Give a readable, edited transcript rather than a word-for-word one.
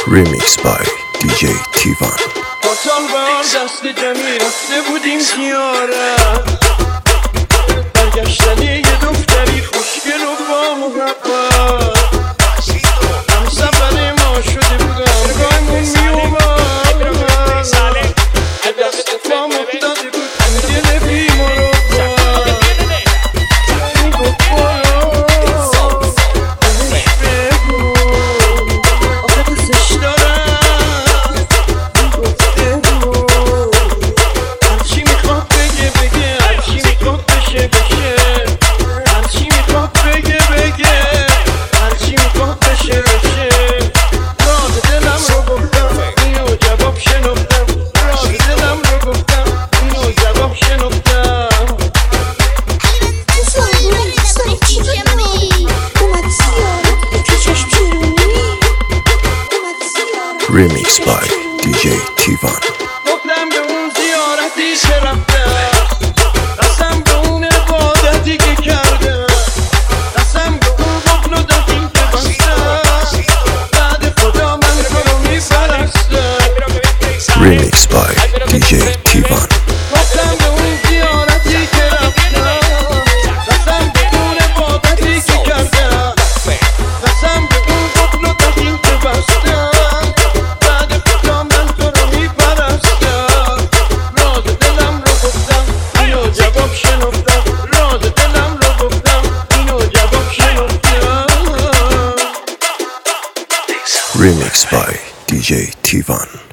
Remix by DJ Tivan. با تالوار دست جمعی رفته بودیم زیارت، برگشتن یه دختری خوشگل و با محبت. هم سفر ما شده بودم رگاهمون میومد، به دست پام افتاده بود تو دل بیمار Remix by DJ Tivan. گفتم به اون زیارتی که رفتم، قسم به اون عبادتی که کردم، قسم به اون قفل و دهیم که بستم، بعد خدا من تو رو میپرستم. Remix by DJ Tivan. گفتم به اون زیارتی که رفتم، قسم به اون عبادتی که کردم، قسم به اون قفل و دهیم که بستم، Remix by DJ Tivan.